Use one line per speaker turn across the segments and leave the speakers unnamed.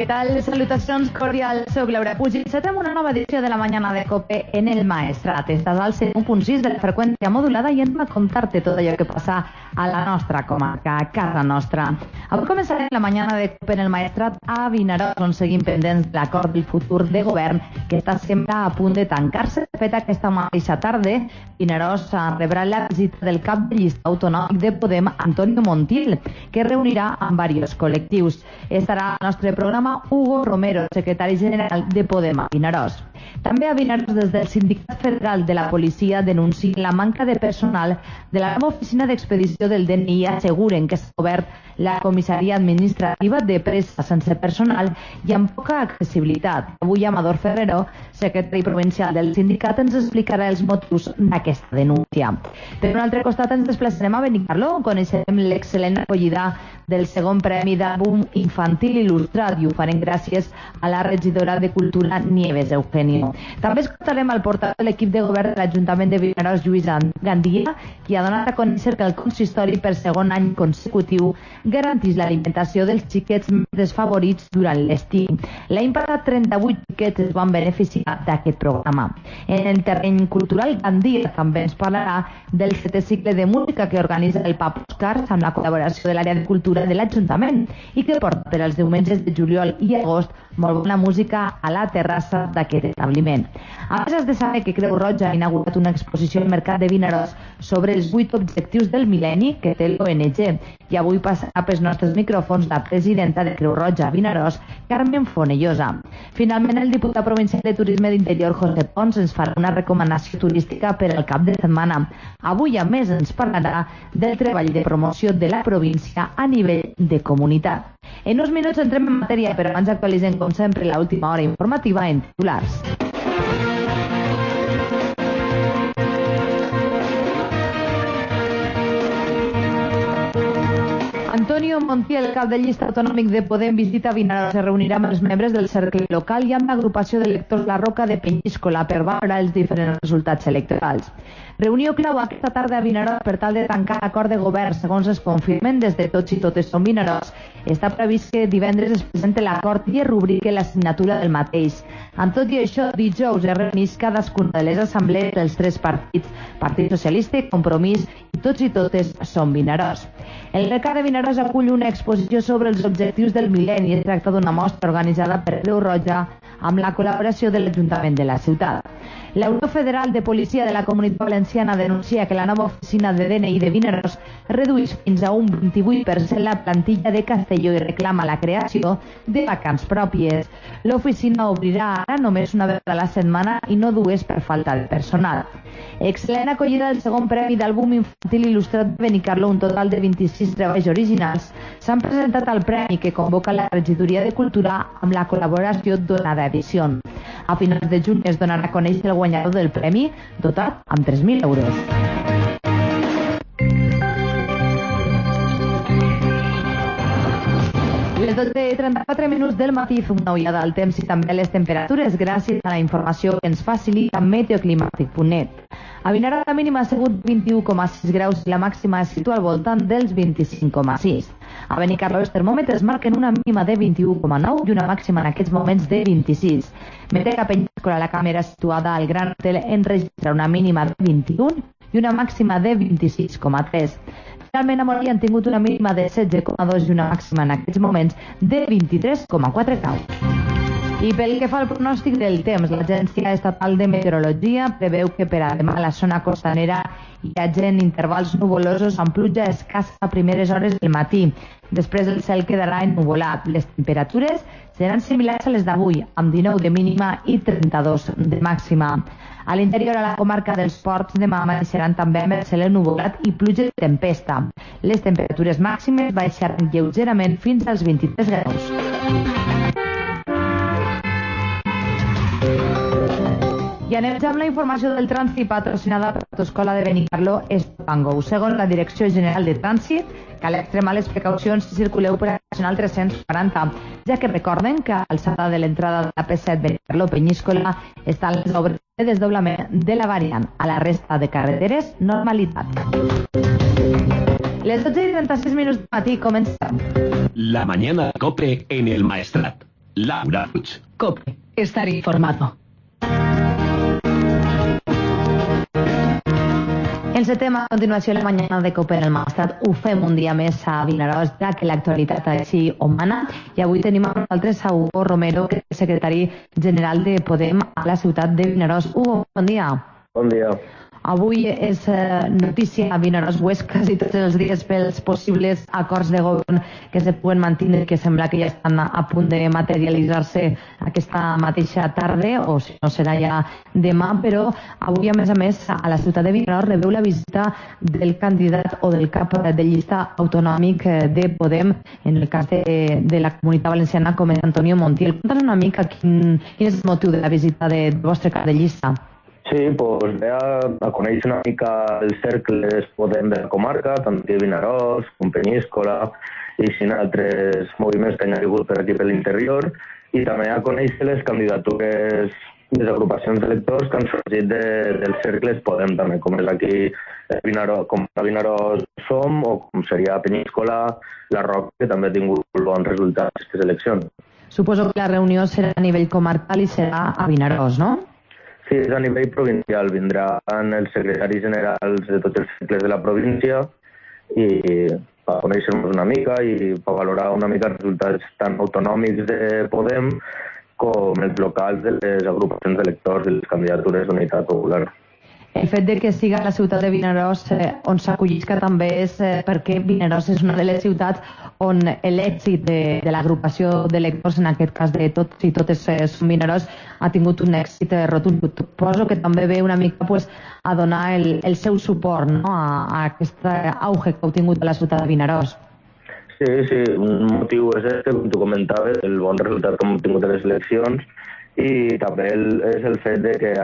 què tal? Salutacions cordials, soc Laura Puig i encetem una nova edició de la Mañana de COPE en el Maestrat. Estàs al 101.6 de la freqüència modulada i hem de contar-te tot allò que passa a la nostra comarca, a casa nostra. Avui començarem la Mañana de COPE en el Maestrat a Vinaròs, on seguim pendents de l'acord del futur de govern que està sempre a punt de tancar-se. De fet, aquesta mateixa tarda, Vinaròs rebrà la visita del cap de llista autonòmic de Podem, Antonio Montiel, que reunirà amb diversos col·lectius. Estarà al nostre programa Hugo Romero, secretari general de Podem a Vinaròs. També a Vinaròs, des del Sindicat Federal de la Policia, denuncien la manca de personal de la nova oficina d'expedició del DNI i asseguren que s'ha obert la comissaria administrativa de pressa sense personal i amb poca accessibilitat. Avui Amador Ferrero, secretari provincial del sindicat, ens explicarà els motius d'aquesta denúncia. Per un altre costat ens desplaçarem a Benicarló, on coneixerem l'excel·lent acollida del segon premi d'àlbum infantil il·lustrat i ho farem gràcies a la regidora de Cultura Nieves Eugenio. També escoltarem el portaveu de l'equip de govern de l'Ajuntament de Vinaròs, Lluís Gandia, qui ha donat a conèixer que el consistori per segon any consecutiu garantís l'alimentació dels xiquets més desfavorits durant l'estiu. L'any passat 38 xiquets es van beneficiar d'aquest programa. En el terreny cultural, Gandia també ens parlarà del 7è cicle de música que organitza el Pap Oscars amb la col·laboració de l'àrea de cultura de l'Ajuntament i que porta per als diumenges de juliol i agost molt bona música a la terrassa d'aquest establiment. A més, has de saber que Creu Roja ha inaugurat una exposició al Mercat de Vinaròs sobre els 8 objectius del mil·lenni que té l'ONG i avui passarà pels nostres micròfons la presidenta de Creu Roja a Vinaròs, Carmen Fonellosa. Finalment, el diputat provincial de Turisme d'Interior, José Pons, ens farà una recomanació turística per al cap de setmana. Avui, a més, ens parlarà del treball de promoció de la província a nivell de comunitat. En uns minuts entrem en matèria, però abans actualitzem, com sempre, l'última hora informativa en titulars. Antonio Montiel, cap de llista autonòmic de Podem, visita Vinaròs. Es reunirà amb els membres del cercle local i amb l'agrupació d'electors La Roca de Penyíscola per valorar els diferents resultats electorals. Reunió clau aquesta tarda a Vinaròs per tal de tancar l'acord de govern. Segons es confirmen des de Tots i Totes som Vinaròs, està previst que divendres es presenti l'acord i es rubrique la signatura del mateix. Amb tot i això, dijous es reuneix cadascuna de les assemblees dels 3 partits, Partit Socialista, Compromís i Tots i Totes som Vinaròs. El Mercat de Vinaròs acull una exposició sobre els objectius del mil·lenni. Es tracta d'una mostra organitzada per Creu Roja amb la col·laboració de l'Ajuntament de la ciutat. La Unió Federal de Policia de la Comunitat Valenciana denuncia que la nova oficina de DNI de Vinaròs redueix fins a un 28% la plantilla de Castelló i reclama la creació de vacants pròpies. L'oficina obrirà ara només una vegada a la setmana i no dues per falta de personal. Excel·lent acollida del segon premi d'àlbum infantil il·lustrat de Benicarló. Un total de 26 treballs originals s'han presentat al premi que convoca la Regidoria de Cultura amb la col·laboració d'Onada Edició. A finals de juny es donarà a conèixer el guanyador del premi, dotat amb 3.000 euros. Les 12:34 del matí fem una ullada al temps i també les temperatures gràcies a la informació que ens facilita meteoclimàtic.net. A Vinaròs la mínima ha sigut 21,6 graus i la màxima es situa al voltant dels 25,6. A Benicarló els termòmetres marquen una mínima de 21,9 i una màxima en aquests moments de 26. Mentre que a Penyíscola, la càmera situada al Gran Hotel, enregistra una mínima de 21 i una màxima de 26,3. Finalment, a Mollí han tingut una mínima de 16,2 i una màxima en aquests moments de 23,4 graus. I pel que fa al pronòstic del temps, l'Agència Estatal de Meteorologia preveu que per a demà a la zona costanera hi hagi intervals nuvolosos amb pluja escassa a primeres hores del matí. Després el cel quedarà ennuvolat. Les temperatures seran similars a les d'avui, amb 19 de mínima i 32 de màxima. A l'interior, a la comarca dels Ports, demà amaneixeran també amb el cel ennuvolat i pluja de tempesta. Les temperatures màximes baixaran lleugerament fins als 23 graus. I anem amb la informació del trànsit patrocinada per l'Autoescola de Benicarló Stop&Go. Segons la Direcció General de Trànsit, cal extremar les precaucions si circuleu per la Nacional 340, ja que recorden que a l'alçada de l'entrada de la P7 Benicarló-Penyíscola estan les obres de desdoblament de la variant. A la resta de carreteres, normalitat. Les 12:36 del matí comencem.
La mañana COPE en el Maestrat. Laura Puig.
COPE. Estar informado.
Encetem a continuació la mañana de COPE en el Maestrat. Ho fem un dia més a Vinaròs, ja que l'actualitat així ho mana. I avui tenim amb nosaltres a Hugo Romero, que és secretari general de Podem a la ciutat de Vinaròs. Hugo, bon dia.
Bon dia.
Avui és notícia a Vinaròs, ho és quasi tots els dies pels possibles acords de govern que se puguen mantenir, que sembla que ja estan a punt de materialitzar-se aquesta mateixa tarda, o si no serà ja demà, però avui, a més, a la ciutat de Vinaròs rebeu la visita del candidat o del cap de llista autonòmic de Podem, en el cas de la Comunitat Valenciana, com és Antonio Montiel. Conta'ns una mica quin és el motiu de la visita del vostre cap de llista.
Sí, doncs ve a conèixer una mica el cercle Podem de la comarca, tant de Vinaròs com Peníscola i altres moviments que han hagut per aquí per l'interior, i també a conèixer les candidatures de les agrupacions d'electors que han sorgit dels cercles Podem, també, com és aquí com a Vinaròs Som, o com seria Peníscola, la Roca, que també ha tingut bons resultats aquestes eleccions.
Suposo que la reunió serà a nivell comarcal i serà a Vinaròs, no?
Sí, és a nivell provincial. Vindran els secretaris generals de tots els cercles de la província i per conèixer-nos una mica i per valorar una mica els resultats tant autonòmics de Podem com els locals de les agrupacions d'electors i les candidatures d'Unitat Popular.
El fet de que siga la ciutat de Vinaròs on s'acollisca també és perquè Vinaròs és una de les ciutats on l'èxit de l'agrupació d'electors, en aquest cas de tots i totes som Vinaròs, ha tingut un èxit rotund. Suposo que també ve una mica a donar el seu suport, no?, a aquest auge que heu tingut a la ciutat de Vinaròs.
Sí, un motiu és este, com tu comentaves, el bon resultat que hem tingut a les eleccions, i també és el fet de que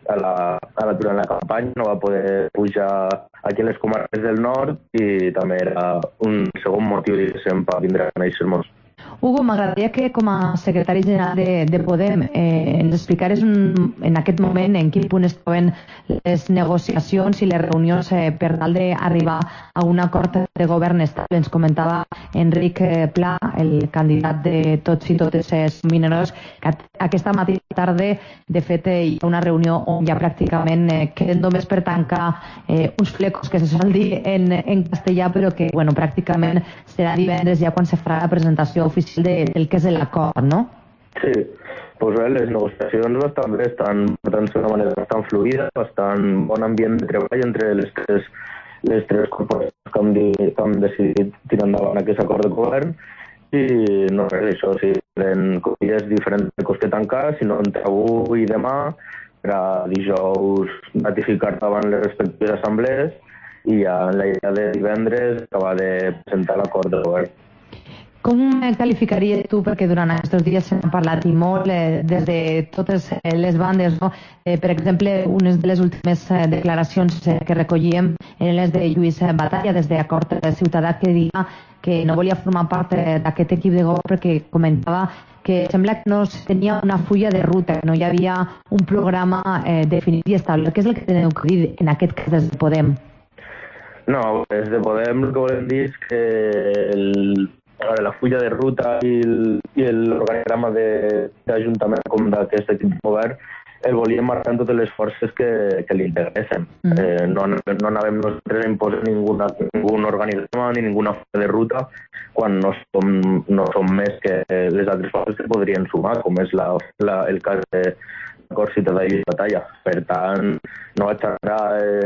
durant la campanya no va poder pujar aquí a les comarques del nord, i també era un segon motiu, diguéssim, per vindre a conèixer-nos.
Hugo, m'agradaria que com a secretari general de Podem ens explicares en aquest moment en quin punt es troben les negociacions i les reunions per tal d'arribar a un acord de govern estable. Ens comentava Enric Pla, el candidat de tots i totes Vinaròs, que aquesta mateixa tarda, de fet, hi ha una reunió on ja pràcticament queden només per tancar uns flecos que se sol dir en castellà, però que pràcticament serà divendres ja quan se farà la presentació oficial del que és l'acord, no?
Sí, doncs bé, les negociacions bastant bé, estan portant d'una manera bastant fluida, bastant bon ambient de treball entre les tres corporacions que han decidit tirar endavant aquest acord de govern, i no res, això, sí, tenen cosilles diferents de que tancar, sinó entre avui i demà, per a dijous ratificar davant les respectives assemblees, i ja en la idea de divendres acabar de presentar l'acord de govern.
Com qualificaries tu, perquè durant aquests dies s'ha parlat i molt des de totes les bandes, no? Per exemple, unes de les últimes declaracions que recollíem eren les de Lluís Batalla des d'Acord Ciutadà, que deia que no volia formar part d'aquest equip de govern perquè comentava que sembla que no es tenia una fulla de ruta, que no hi havia un programa definit i estable. Què és el que teniu que dir en aquest cas des de Podem?
No, des de Podem el que volem dir és que la fulla de ruta i l'organigrama d'Ajuntament com d'aquest equip de govern el volíem marcar en totes les forces que l'interessen. No anàvem nosaltres a imposar ningun organigrama ni ninguna fulla de ruta quan no som més que les altres forces que podrien sumar, com és el cas de l'Acord Ciutadà i Batalla. Per tant, no vaig entrar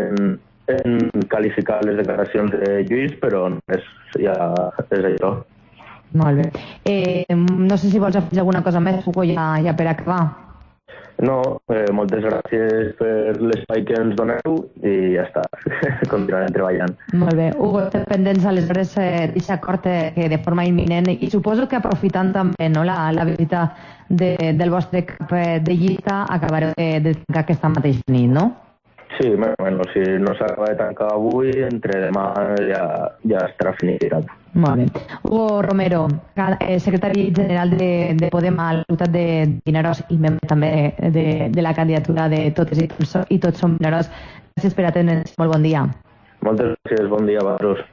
en qualificar les declaracions de Lluís, però ja és això.
Molt bé. No sé si vols afegir alguna cosa més, Hugo, ja per acabar.
No, moltes gràcies per l'espai que ens doneu i ja està, continuarem treballant.
Molt bé. Hugo, estem pendents aleshores d'aquest acord que de forma imminent, i suposo que aprofitant també la visita del vostre cap de llista acabareu de tancar aquesta mateixa nit, no?
Sí, si no s'acaba de tancar avui, entre demà ja estarà finiquitat.
Molt bé. Hugo Romero, secretari general de Podem a la ciutat de Vinaròs i membre també de la candidatura de Totes i Tots som Vinaròs. Gràcies per atendre'ns. Molt bon dia.
Moltes gràcies. Bon dia a vosaltres.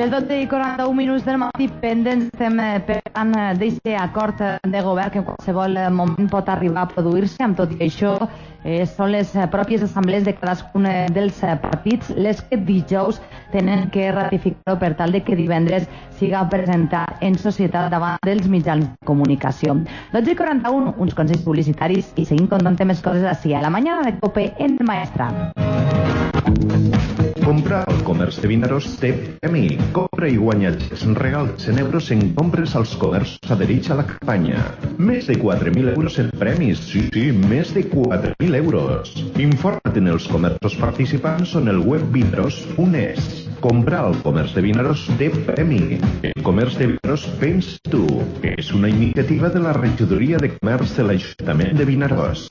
Les 12:41 del matí pendents estem per tant d'aquest acord de govern que en qualsevol moment pot arribar a produir-se. Amb tot i això, són les pròpies assemblees de cadascun dels partits les que dijous tenen que ratificar-ho per tal de que divendres siga presentat en societat davant dels mitjans de comunicació. 12:41, uns consells publicitaris i seguim contant més coses així a la mañana de COPE en el Maestrat.
Comprar al comerç de Vinaròs té premi. Compra i guanya regals en euros en compres als comerços adherits a la campanya. Més de 4.000 euros en premis. Sí, més de 4.000 euros. Informa't en els comerços participants o en el web vinaròs.es. Comprar al comerç de Vinaròs té premi. El comerç de Vinaròs vens tu. És una iniciativa de la Regidoria de Comerç de l'Ajuntament de Vinaròs.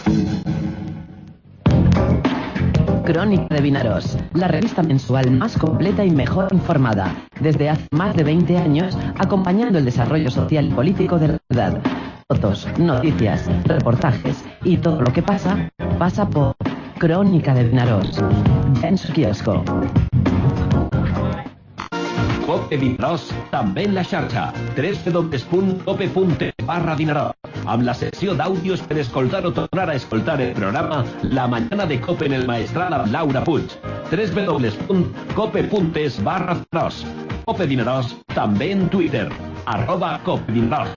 Crónica de Vinaròs, la revista mensual más completa y mejor informada, desde hace más de 20 años, acompañando el desarrollo social y político de la ciudad. Fotos, noticias, reportajes y todo lo que pasa, pasa por Crónica de Vinaròs. En su kiosco.
COPE Vinaròs, també en la xarxa, www.cope.es/Vinaròs, amb la secció d'àudios per escoltar o tornar a escoltar el programa La Mañana de COPE en el Maestrat amb Laura Puig, www.cope.es/Vinaròs. COPE Vinaròs, també en Twitter, @COPE Vinaròs.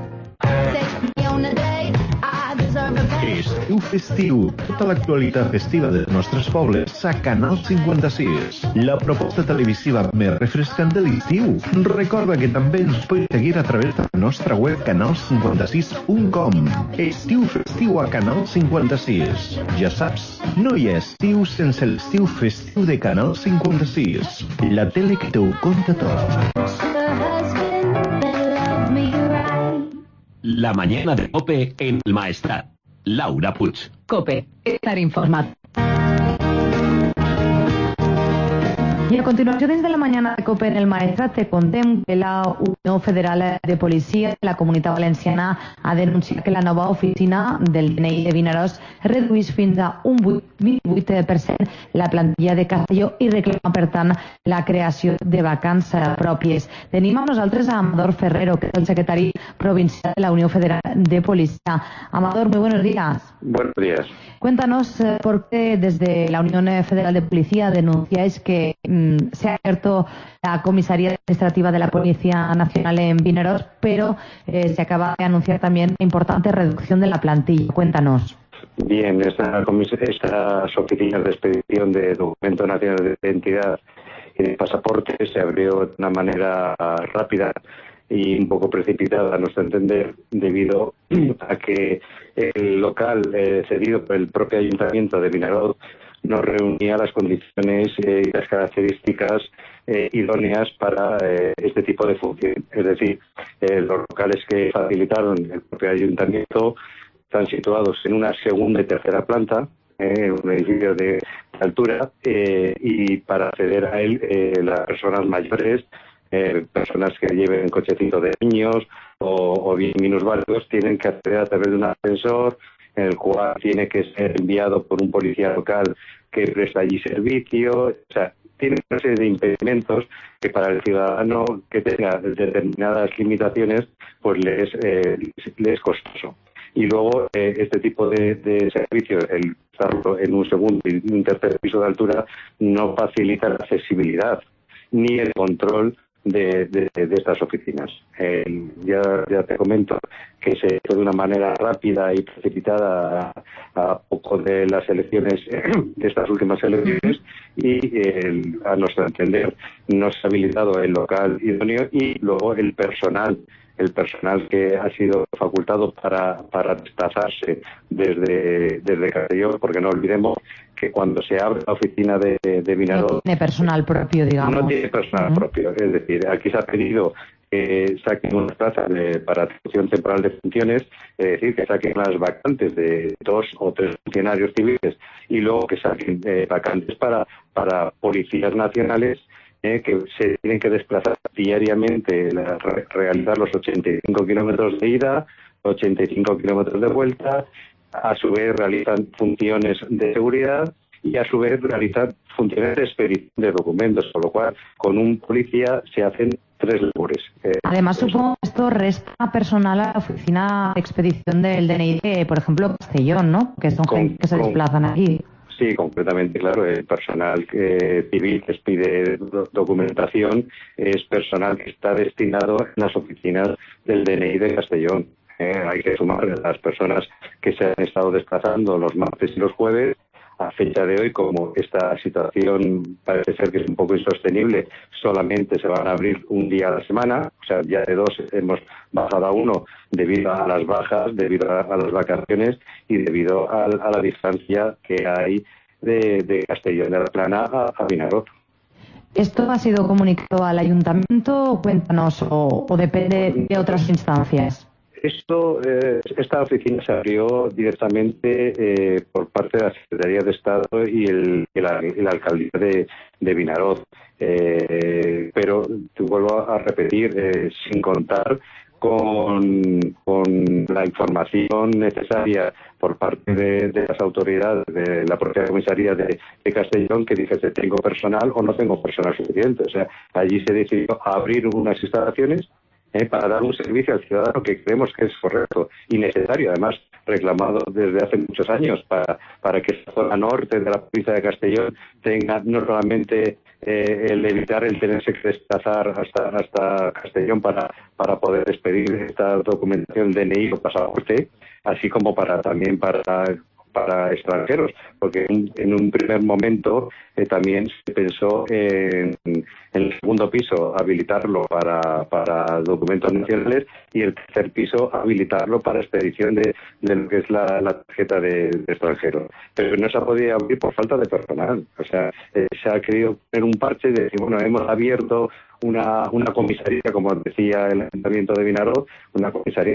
Estiu festiu. Tota l'actualitat festiva dels nostres pobles a Canal 56. La proposta televisiva més refrescant de l'estiu. Recorda que també ens pots seguir a través de la nostra web canal56.com. Estiu festiu a Canal 56. Ja saps, no hi ha estiu sense l'estiu festiu de Canal 56. La tele que t'ho conta tot.
La Mañana de COPE en el Maestrat. Laura Puig.
COPE, estar informado.
I a continuació, dins de la mañana de COPE en el Maestrat, te contem que la Unió Federal de Policia de la Comunitat Valenciana ha denunciat que la nova oficina del DNI de Vinaròs reduís fins a un 28% la plantilla de Castelló i reclama, per tant, la creació de vacants pròpies. Tenim amb nosaltres a Amador Ferrero, que és el secretari provincial de la Unión Federal de Policía. Amador, muy buenos días.
Buenos días.
Cuéntanos por qué desde la Unión Federal de Policía denunciáis que se ha abierto la comisaría administrativa de la Policía Nacional en Vinaròs, pero se acaba de anunciar también una importante reducción de la plantilla. Cuéntanos.
Bien, estas oficinas de expedición de Documento Nacional de Identidad y de pasaportes se abrió de una manera rápida y un poco precipitada, a nuestro entender, debido a que el local cedido por el propio Ayuntamiento de Vinaròs no reunía las condiciones y las características idóneas para este tipo de función. Es decir, los locales que facilitaron el propio Ayuntamiento están situados en una segunda y tercera planta, un edificio de altura, y para acceder a él las personas mayores, personas que lleven cochecito de niños o bien minusválidos, tienen que acceder a través de un ascensor, en el cual tiene que ser enviado por un policía local que presta allí servicio. O sea, tiene una serie de impedimentos que para el ciudadano que tenga determinadas limitaciones pues le es costoso. Y luego este tipo de servicios, el usarlo en un segundo y un tercer piso de altura, no facilita la accesibilidad ni el control de estas oficinas. Ya te comento que se hizo de una manera rápida y precipitada a poco de las elecciones, de estas últimas elecciones, y a nuestro entender no se ha habilitado el local idóneo y luego el personal que ha sido facultado para desplazarse desde Castelló, porque no olvidemos que cuando se abre la oficina de Vinaròs...
No tiene personal propio, digamos.
No tiene personal propio, es decir, aquí se ha pedido que saquen unas plazas para atribución temporal de funciones, es decir, que saquen las vacantes de 2 o 3 funcionarios civiles y luego que saquen vacantes para policías nacionales que se tienen que desplazar diariamente, realizar los 85 kilómetros de ida, 85 kilómetros de vuelta, a su vez realizan funciones de seguridad y a su vez realizar funciones de expedición de documentos, con lo cual con un policía se hacen 3 labores.
Además, supongo que esto resta personal a la oficina de expedición del DNI de, por ejemplo, Castellón, ¿no? Que son gente que se desplazan aquí.
Sí, completamente, claro. El personal civil que pide documentación es personal que está destinado en las oficinas del DNI de Castellón. Hay que sumar las personas que se han estado desplazando los martes y los jueves. A fecha de hoy, como esta situación parece ser que es un poco insostenible, solamente se van a abrir un día a la semana, o sea, ya de 2 hemos bajado a 1 debido a las bajas, debido a las vacaciones y debido a la distancia que hay de Castellón de la Plana a Vinaroz.
¿Esto ha sido comunicado al ayuntamiento? Cuéntanos, o depende de otras instancias.
Esta oficina se abrió directamente por parte de la Secretaría de Estado y la Alcaldía de Vinaroz. Pero te vuelvo a repetir, sin contar con la información necesaria por parte de las autoridades de la propia comisaría de Castellón, que dice si tengo personal o no tengo personal suficiente. O sea, allí se decidió abrir unas instalaciones para dar un servicio al ciudadano que creemos que es correcto y necesario, además reclamado desde hace muchos años para que esta zona norte de la provincia de Castellón tenga no solamente el evitar el tenerse que desplazar hasta Castellón para poder expedir esta documentación DNI o pasaporte, así como también para extranjeros, porque en un primer momento también se pensó en el segundo piso habilitarlo para documentos nacionales y el tercer piso habilitarlo para expedición de lo que es la tarjeta de extranjero. Pero no se ha podido abrir por falta de personal. O sea, se ha querido poner un parche de decir, bueno, hemos abierto una comisaría, como decía el Ayuntamiento de Vinaroz, una comisaría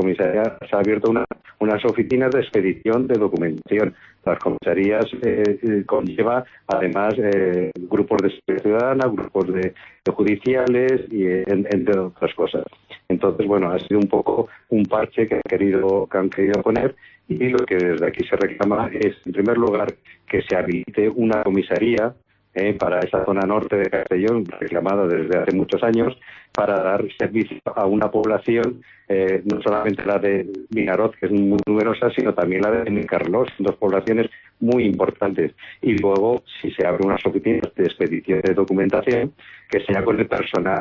se ha abierto unas oficinas de expedición de documentación. Las comisarías conlleva además grupos de seguridad ciudadana, grupos de judiciales y entre otras cosas. Entonces, bueno, ha sido un poco un parche que han querido poner, y lo que desde aquí se reclama es, en primer lugar, que se habilite una comisaría para esa zona norte de Castellón, reclamada desde hace muchos años, para dar servicio a una población, no solamente la de Vinaroz, que es muy numerosa, sino también la de Carlos, 2 poblaciones muy importantes. Y luego, si se abren unas oficinas de expedición de documentación, que sea con el personal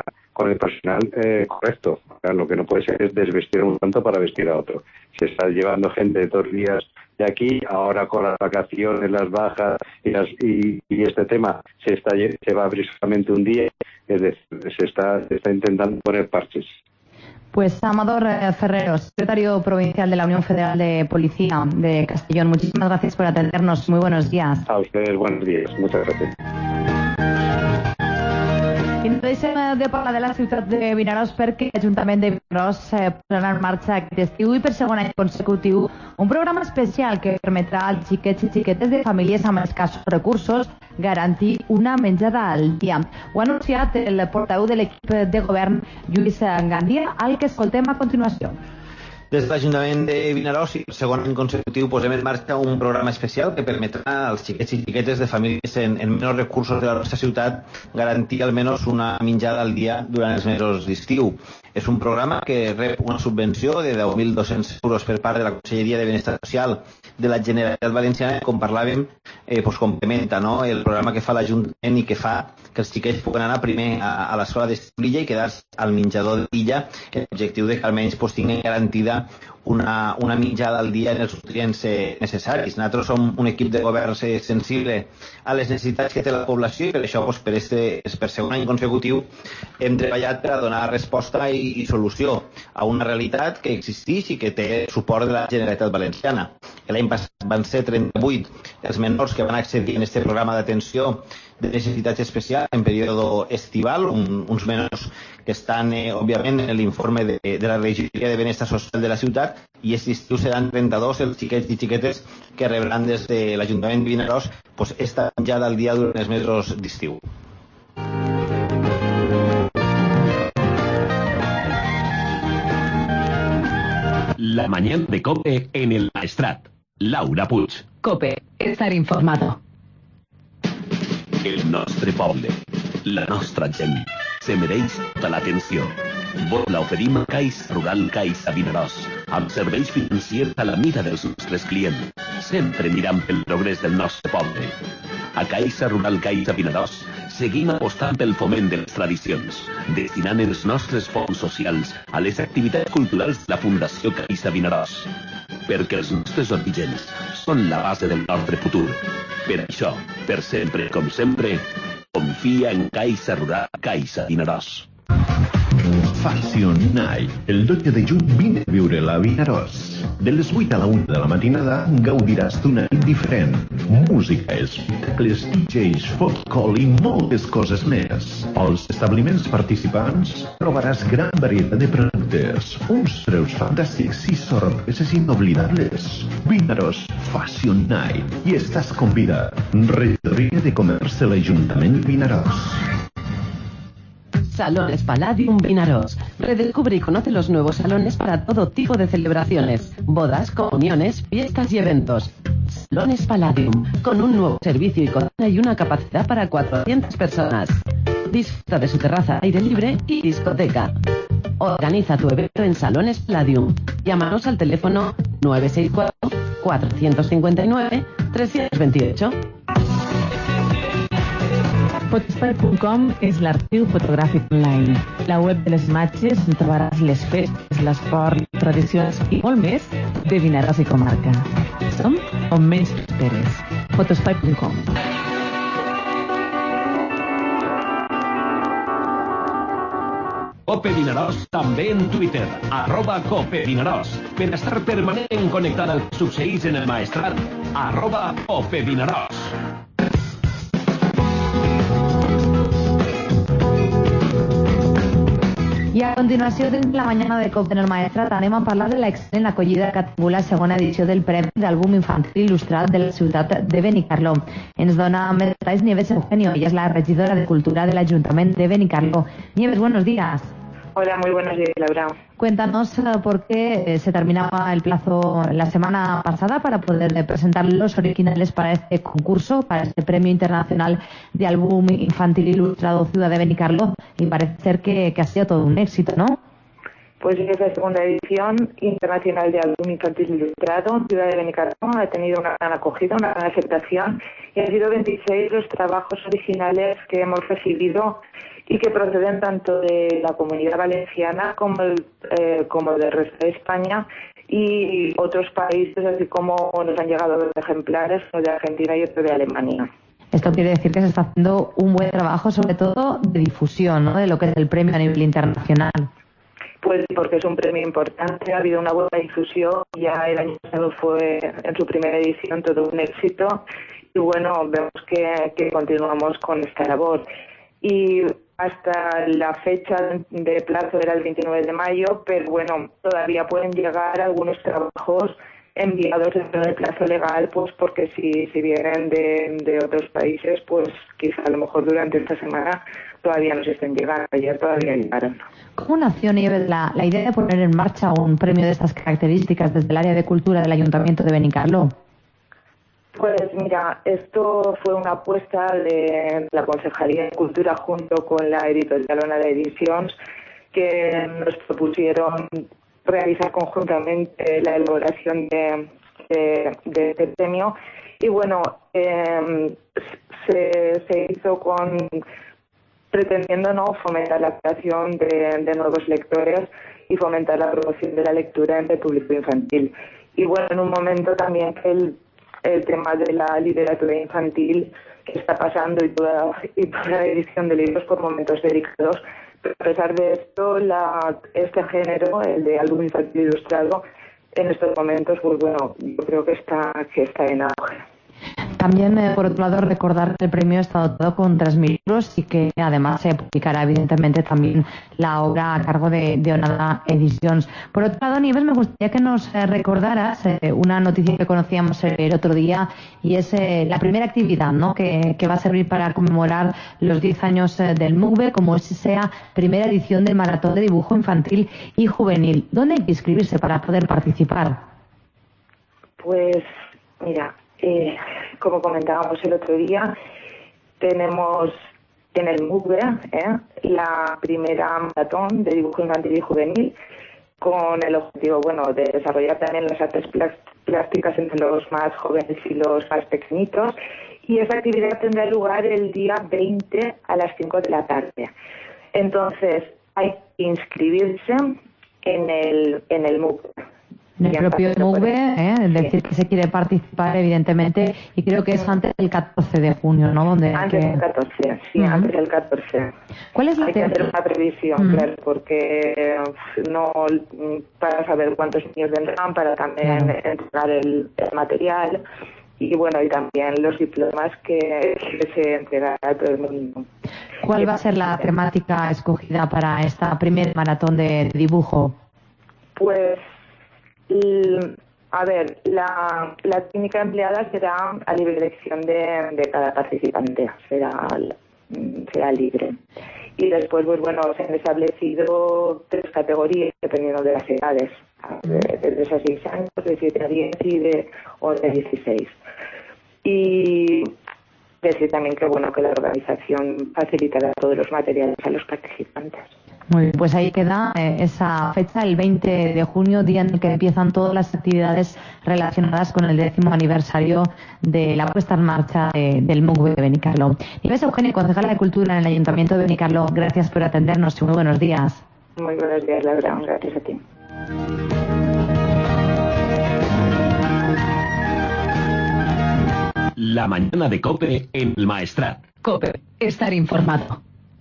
correcto. Lo que no puede ser es desvestir a un tanto para vestir a otro. Se está llevando gente de 2 días de aquí, ahora con las vacaciones, las bajas y este tema se va a abrir solamente un día, es decir, se está intentando poner parches.
Pues Amador Ferreros, secretario provincial de la Unión Federal de Policía de Castellón, muchísimas gracias por atendernos. Muy buenos días.
A ustedes, buenos días. Muchas gracias.
I no deixem de parlar de la ciutat de Vinaròs perquè l'Ajuntament de Vinaròs posarà en marxa aquest estiu i per segon any consecutiu un programa especial que permetrà als xiquets i xiquetes de famílies amb escassos recursos garantir una menjada al dia. Ho ha anunciat el portaveu de l'equip de govern, Lluís Gandia, al que escoltem a continuació.
Des de l'Ajuntament de Vinaròs i per segon any consecutiu posem en marxa un programa especial que permetrà als xiquets i xiquetes de famílies en menys recursos de la nostra ciutat garantir almenys una menjada al dia durant els mesos d'estiu. És un programa que rep una subvenció de 10.200 euros per part de la Conselleria de Benestar Social de la Generalitat Valenciana, com parlàvem, complementa el programa que fa l'Ajuntament i que fa que els xiquets puguen anar primer a l'escola d'estiu d'Illa i quedar-se al menjador d'Illa, amb l'objectiu de que almenys tinguin garantida una mitjana al dia en els nutrients necessaris. Nosaltres som un equip de govern sensible a les necessitats que té la població i per això per segon any consecutiu hem treballat per a donar resposta i solució a una realitat que existeix i que té suport de la Generalitat Valenciana. L'any passat van ser 38 els menors que van accedir en aquest programa d'atenció de necessitats especials en període estival, uns menors que estan, òbviament, en l'informe de la Regidoria de Benestar Social de la ciutat, i aquest estiu seran 32 els xiquets i xiquetes que rebran des de l'Ajuntament de Vinaròs esta menjada al dia durant els mesos d'estiu.
La mañana de COPE en el Maestrat. Laura Puig.
COPE, estar informado.
El nostre poble, la nostra gent, se mereix tota l'atenció. Vos l'oferim a Caixa Rural Caixa Vinaròs, amb serveis financiers a la mida dels nostres clients, sempre mirant pel progrés del nostre poble. A Caixa Rural Caixa Vinaròs seguim apostant pel foment de les tradicions, destinant els nostres fons socials a les activitats culturals de la Fundació Caixa Vinaròs. Perquè els nostres orígens són la base del nostre futur. Per això, per sempre com sempre, confia en Caixa Rural Caixa Vinaròs.
Fashion Night. El 12 de juny vine a viure a Vinaròs. De les 8 a la 1 de la matinada gaudiràs d'una nit diferent. Música, espectacles, DJs, fotocall i moltes coses més. Als establiments participants trobaràs gran varietat de productes, uns preus fantàstics i sorpreses inoblidables. Vinaròs Fashion Night. I estàs convidat. Regidoria de Comerç de l'Ajuntament de Vinaròs.
Salones Palladium Vinaròs. Redescubre y conoce los nuevos salones para todo tipo de celebraciones, bodas, comuniones, fiestas y eventos. Salones Palladium, con un nuevo servicio y cocina y una capacidad para 400 personas. Disfruta de su terraza, aire libre y discoteca. Organiza tu evento en Salones Palladium. Llámanos al teléfono 964 459 328.
Fotospai.com és l'arxiu fotogràfic online. La web de les imatges on trobaràs les festes, l'esport, les tradicions i molt més de Vinaròs i comarca. Som on menys t'esperes. Fotospai.com.
Cope Vinaròs també en Twitter, @CopeVinaròs, per estar permanent connectat al que succeís en el Maestrat, @CopeVinaròs.
I a continuació, dins la mañana de COP en el Maestrat, anem a parlar de l'excel·lent acollida que ha tingut la segona edició del Premi d'Àlbum Infantil Il·lustrat de la ciutat de Benicarló. Ens dona més detalls Nieves Eugenio, ella es la regidora de Cultura del Ayuntamiento de Benicarló. Nieves, buenos días.
Hola, muy buenos días, Laura.
Cuéntanos por qué se terminaba el plazo la semana pasada para poder presentar los originales para este concurso, para este Premio Internacional de Álbum Infantil Ilustrado Ciudad de Benicarló, y parece ser que ha sido todo un éxito, ¿no?
Pues es la segunda edición internacional de Álbum Infantil Ilustrado Ciudad de Benicarló. Ha tenido una gran acogida, una gran aceptación, y han sido 26 los trabajos originales que hemos recibido y que proceden tanto de la Comunidad Valenciana como del resto de España y otros países, así como nos han llegado dos ejemplares, uno de Argentina y otro de Alemania.
Esto quiere decir que se está haciendo un buen trabajo, sobre todo de difusión, ¿no?, de lo que es el premio a nivel internacional.
Pues porque es un premio importante, ha habido una buena difusión, ya el año pasado fue en su primera edición todo un éxito y bueno, vemos que continuamos con esta labor. Y hasta la fecha de plazo era el 29 de mayo, pero bueno, todavía pueden llegar algunos trabajos enviados dentro del plazo legal, pues porque si vienen de otros países, pues quizá a lo mejor durante esta semana todavía nos estén llegando, ayer todavía llegaron.
¿Cómo nació, Nieves, la idea de poner en marcha un premio de estas características desde el área de cultura del Ayuntamiento de Benicarló?
Pues mira, esto fue una apuesta de la Concejalía de Cultura junto con la editorial Ona de Edicions, que nos propusieron realizar conjuntamente la elaboración de este premio. Y bueno, se hizo pretendiendo fomentar la creación de nuevos lectores y fomentar la promoción de la lectura entre el público infantil. Y bueno, en un momento también que el tema de la literatura infantil que está pasando y toda la edición de libros por momentos delicados. Pero a pesar de esto, este género, el de álbum infantil ilustrado, en estos momentos, pues bueno, yo creo que está en auge.
También, por otro lado, recordar que el premio está dotado con 3.000 euros y que además se publicará evidentemente también la obra a cargo de Onada Edicions. Por otro lado, Nieves, me gustaría que nos recordaras una noticia que conocíamos el otro día, y es la primera actividad, ¿no?, que va a servir para conmemorar los 10 años del MUCBE, como esa primera edición del Maratón de Dibujo Infantil y Juvenil. ¿Dónde hay que inscribirse para poder participar?
Pues mira, como comentábamos el otro día, tenemos en el MUGBE la primera maratón de dibujo infantil y juvenil, con el objetivo, de desarrollar también las artes plásticas entre los más jóvenes y los más pequeñitos. Y esa actividad tendrá lugar el día 20 a las 5 de la tarde. Entonces, hay que inscribirse en el MUGBE.
En el propio MUGBE, es decir, que se quiere participar, evidentemente, y creo que es antes del 14 de junio, ¿no?
Antes del 14, sí, antes del 14.
¿Cuál es la
Hay que hacer una previsión, claro, porque no para saber cuántos niños vendrán, para también entregar el material y y también los diplomas que se entregará a todo el mundo.
¿Cuál va a ser la temática escogida para esta primera maratón de dibujo?
Pues la técnica empleada será a libre elección de cada participante, será libre. Y después, se han establecido 3 categorías dependiendo de las edades, de 3 a 6 años, de 7 a 10 y de 11 a 16. Y decir también que la organización facilitará todos los materiales a los participantes.
Muy bien, pues ahí queda esa fecha, el 20 de junio, día en el que empiezan todas las actividades relacionadas con el 10º aniversario de la puesta en marcha del MUGBE de Benicarló. Nieves Eugenio, concejala de Cultura en el Ayuntamiento de Benicarló, gracias por atendernos y muy buenos días.
Muy buenos días, Laura, gracias a ti.
La mañana de COPE en el Maestrat.
COPE, estar informado.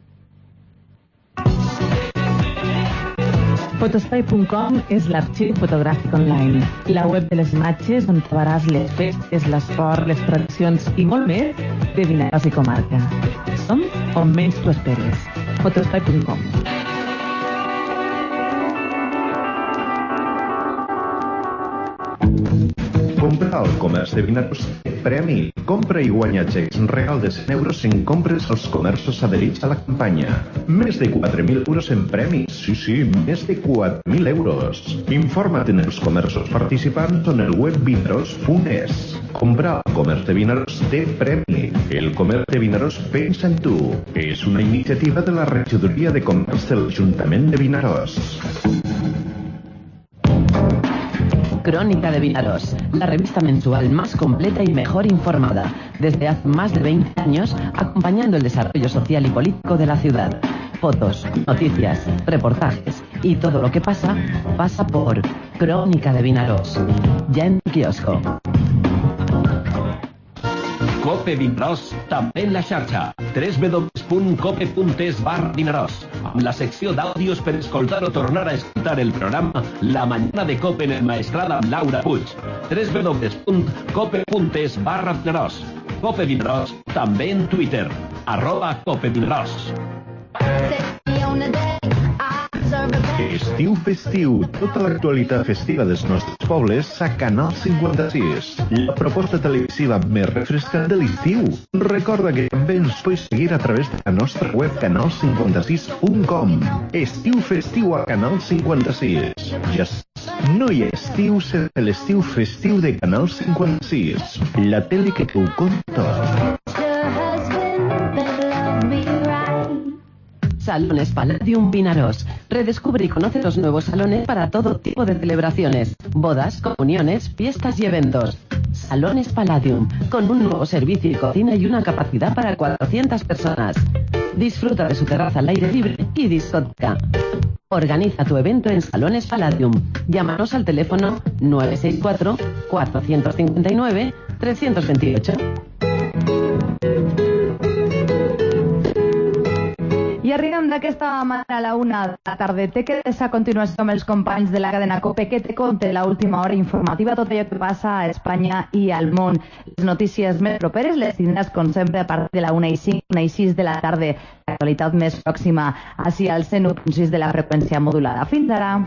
Fotospai.com és l'arxiu fotogràfic online, la web de les imatges on trobaràs les festes, l'esport, les tradicions i molt més de Vinaròs i comarca. Som on menys t'ho esperes. Fotospai.com.
Compra al comerç de Vinaròs premi. Compra i guanya xecs regal de 100 euros en compres als comerços adherits a la campanya. Més de 4.000 euros en premis. Sí, més de 4.000 euros. Informa't en els comerços participants o en el web vinaròs.es. Comprar al comerç de Vinaròs té premi. El comerç de Vinaròs pensa en tu. És una iniciativa de la Regidoria de Comerç de l'Ajuntament de Vinaròs.
Crónica de Vinaros, la revista mensual más completa y mejor informada, desde hace más de 20 años, acompañando el desarrollo social y político de la ciudad. Fotos, noticias, reportajes y todo lo que pasa por Crónica de Vinaros. Ya en tu kiosco.
COPE Vinaròs, també en la xarxa. www.cope.es/Vinaròs. Amb la secció d'àudios per escoltar o tornar a escoltar el programa La Mañana de COPE en el Maestrat amb Laura Puig. www.cope.es/Vinaròs. COPE Vinaròs, també en Twitter. @COPE Vinaròs.
Estiu festiu, tota l'actualitat festiva dels nostres pobles a Canal 56. La proposta televisiva més refrescant de l'estiu. Recorda que també ens pots seguir a través de la nostra web canal56.com. Estiu festiu a Canal 56. Ja no hi ha estiu sense l'estiu festiu de Canal 56. La tele que t'ho conta.
Salones Palladium Vinaròs. Redescubre y conoce los nuevos salones para todo tipo de celebraciones, bodas, comuniones, fiestas y eventos. Salones Palladium, con un nuevo servicio y cocina y una capacidad para 400 personas. Disfruta de su terraza al aire libre y discoteca. Organiza tu evento en Salones Palladium. Llámanos al teléfono 964 459 328.
I arribem d'aquesta manera a la 1 de la tarda. Te quedes a continuació amb els companys de la cadena COPE que te conte l'última hora informativa, tot allò que passa a Espanya i al món. Les notícies més properes les tindràs, com sempre, a partir de la 1:05, 1:06 de la tarda. L'actualitat més pròxima, així al 101.6 de la freqüència modulada. Fins ara.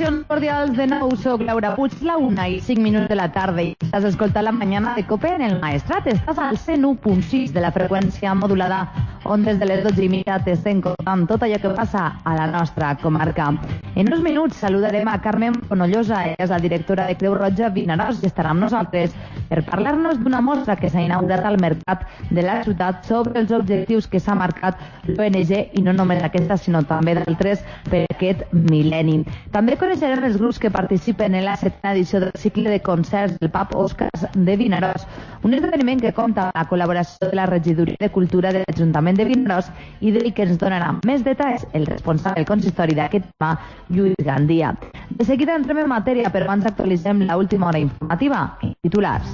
Salutacions cordials de nou, soc Laura Puig, la 1:05 de la tarda i estàs escoltant la mañana de COPE en el Maestrat. Estàs al 101.6 de la freqüència modulada, on des de les 12:30 t'estem contant tot allò que passa a la nostra comarca. En uns minuts saludarem a Carmen Fonollosa, ella és la directora de Creu Roja Vinaròs i estarà amb nosaltres per parlar-nos d'una mostra que s'ha inaugurat al mercat de la ciutat sobre els objectius que s'ha marcat l'ONG, i no només aquesta, sinó també d'altres, per aquest mil·lenni. També coneixerem els grups que participen en la 7ª edició del cicle de concerts del Pub Oscars de Vinaròs, un esdeveniment que compta amb la col·laboració de la Regidoria de Cultura de l'Ajuntament de Vinaròs i del que ens donarà més detalls el responsable del consistori d'aquest tema, Lluís Gandia. De seguida entrem en matèria, però abans actualitzem l'última hora informativa en titulars.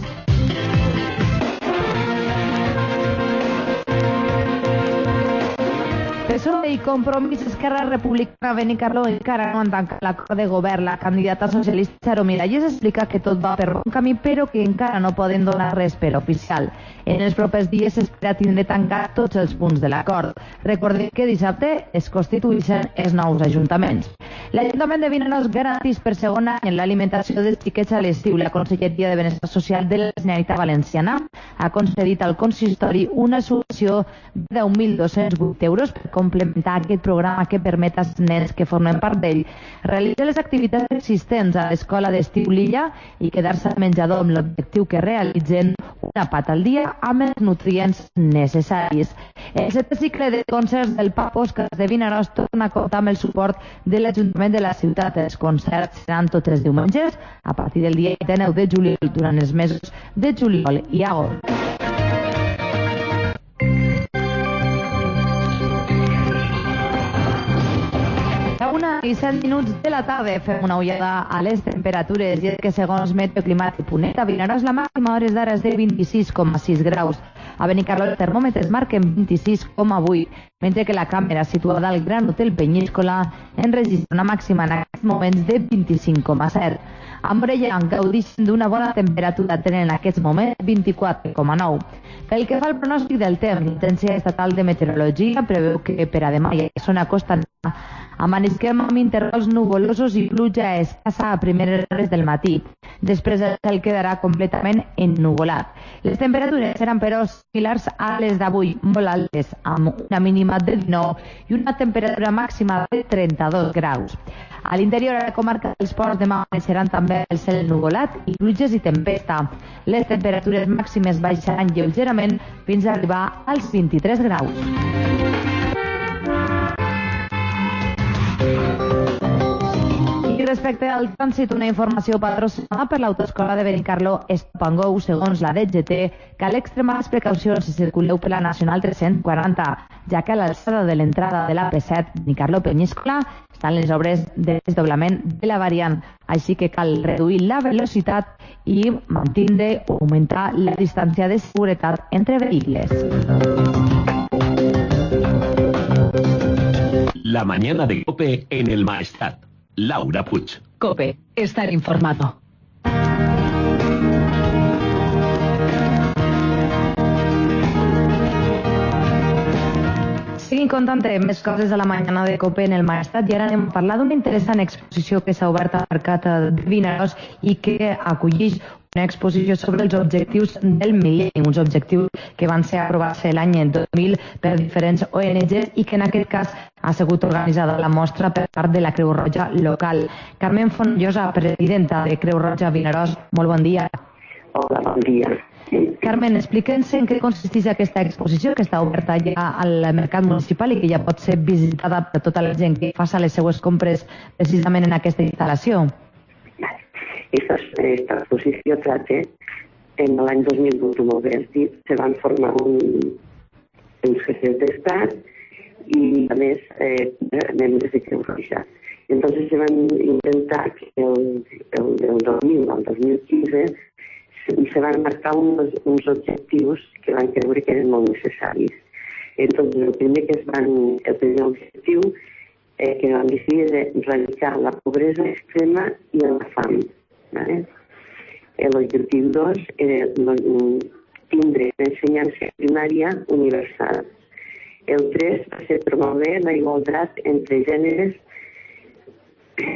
PSOE i Compromís Esquerra Republicana Benicarló encara no han tancat l'acord de govern. La candidata socialista Charo Miralles explica que tot va per bon camí, però que encara no poden donar res per oficial. En els propers dies s'espera tindre tancat tots els punts de l'acord. Recordem que dissabte es constitueixen els nous ajuntaments. L'Ajuntament de Vinaròs garanteix per segon any l'alimentació dels xiquets a l'estiu. La Conselleria de Benestar Social de la Generalitat Valenciana ha concedit al consistori una subvenció de 10.208 euros per complementar aquest programa que permet als nens que formen part d'ell realitzar les activitats existents a l'escola d'estiu Lilla i quedar-se al menjador amb l'objectiu que realitzen un àpat al dia amb els nutrients necessaris. El 7è cicle de concerts del Pub Oscars de Vinaròs torna a comptar amb el suport de l'Ajuntament de la ciutat. Els concerts seran tots els diumenges a partir del dia 9 de juliol durant els mesos de juliol i agost. A 1:07 de la tarda fem una ullada a les temperatures, i és que segons Meteoclimàtic.net a Vinaròs la màxima a hores d'ara és de 26,6 graus. A Benicarló els termòmetres marquen 26,8, mentre que la càmera situada al Gran Hotel Penyíscola enregistra una màxima en aquests moments de 25,7. A Morella gaudeixen d'una bona temperatura, tenen en aquests moments 24,9. Pel que fa al pronòstic del temps, l'Agència Estatal de Meteorologia preveu que per a demà i a la zona costanera amaneixem amb intervals nuvolosos i pluja escassa a primeres hores del matí. Després el cel quedarà completament ennuvolat. Les temperatures seran però similars a les d'avui, molt altes, amb una mínima de 19 i una temperatura màxima de 32 graus. A l'interior de la comarca dels Ports demà amaneixeran també el cel ennuvolat i pluges i tempesta. Les temperatures màximes baixaran lleugerament fins a arribar als 23 graus. I respecte al trànsit, una informació patrocinada per l'Autoescola de Benicarló Stop and Go. Segons la DGT, cal extremar les precaucions si circuleu per la Nacional 340, ja que a l'alçada de l'entrada de la P7 Benicarló-Penyíscola estan les obres de desdoblament de la variant, així que cal reduir la velocitat i mantindre o augmentar la distància de seguretat entre vehicles.
La mañana de COPE en el Maestrat. Laura Puig.
COPE, estar informado.
Seguim contant més coses a la mañana de COPE en el Maestrat, i ara anem a parlar d'una interessant exposició que s'ha obert al mercat de Vinaròs i que acolleix una exposició sobre els objectius del mil·lenni, uns objectius que van ser aprovats l'any 2000 per diferents ONGs i que en aquest cas ha sigut organitzada la mostra per part de la Creu Roja local. Carmen Fonollosa, presidenta de Creu Roja Vinaròs, molt bon dia.
Hola, bon dia.
Carmen, explica'ns en què consisteix aquesta exposició que està oberta ja al mercat municipal i que ja pot ser visitada per tota la gent que faci les seues compres precisament en aquesta instal·lació.
Esta exposició trata, en l'any 2002, como bé has dit, se van formar uns jefes d'estat i, a més, membres de Creu Roja. Entonces se van intentar que el 2000 al 2015 se van marcar uns objectius que van creure que eren molt necessaris. Entonces, el primer objectiu que van decidir de erradicar la pobresa extrema i la fam. L'objectiu 2 era tindre una ensenyança primària universal. El 3 va ser promoure la igualtat entre gèneres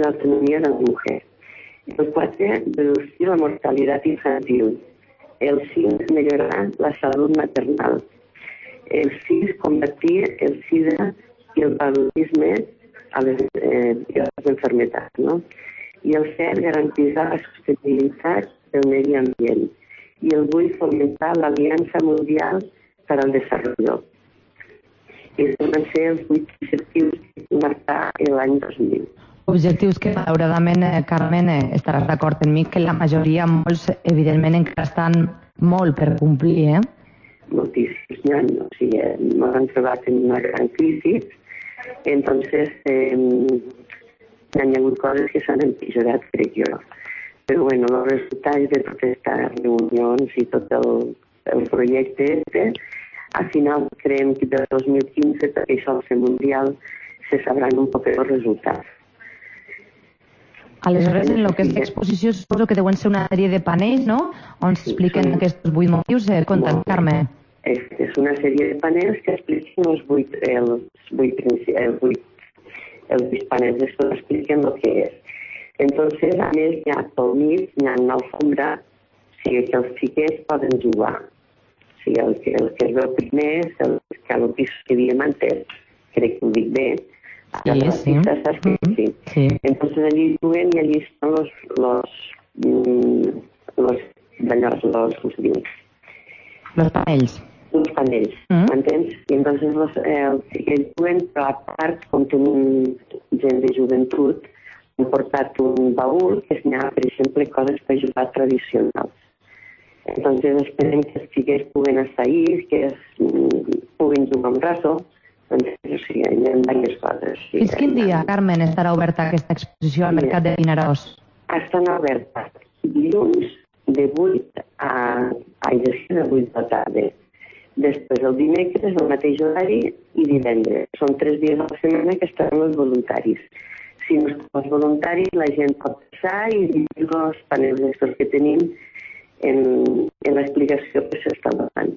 y la autonomía de la mujer. El 4, reducir la mortalidad infantil. El 5, mejorar la salud maternal. El 6, combatir el SIDA y el paludisme a les enfermedades, no? I el 7, garantir la sostenibilitat del medi ambient. I el 8, fomentar l'Aliança Mundial per al Desarrollo. I van ser els 8 objectius que marcar l'any 2000.
Objectius que, malauradament, Carmen, estaràs d'acord amb mi, que la majoria, molts, evidentment, encara estan molt per complir, eh?
Moltíssims, o sigui, ens hem trobat en una gran crisi, entonces hi ha hagut coses que s'han empitjorat, crec jo. Però bueno, els resultats de totes aquestes reunions i tot el projecte, al final creiem que del 2015, perquè això va ser mundial, se sabran un poc els resultats.
Aleshores, en el que és l'exposició, suposo que deuen ser una sèrie de panells, no?, on s'expliquen aquests 8 motius. Conta't, Carme.
És una sèrie de panells que expliquen els 8 panells, després expliquen el que és. Entonces, a més, hi ha pel mig, hi ha una alfombra, o sigui que els xiquets poden jugar. O sigui, el que es veu primer és el pis que havíem entès, crec que ho dic bé.
Sí.
Entonces allí juguen y allí están
los paneles.
Los paneles, ¿entiendes? Y entonces ells juguen, però a part, com tenim gent de joventut, hem portat un baúl que n'hi ha, per exemple, coses per jugar tradicionals. Entonces esperem que els xiquets puguen estar ahí, que puguen jugar un rato. Doncs sí, hi ha diverses coses.
Fins quin dia, Carmen, estarà oberta aquesta exposició al Mercat de Vinaròs?
Estan obertes dilluns de 8 a 8 de la tarda. Després el dimecres, el mateix horari, i divendres. Són 3 dies a la setmana que estaran els voluntaris. Si no estan els voluntaris, la gent pot passar i dir els panels que tenim en l'explicació que s'està donant.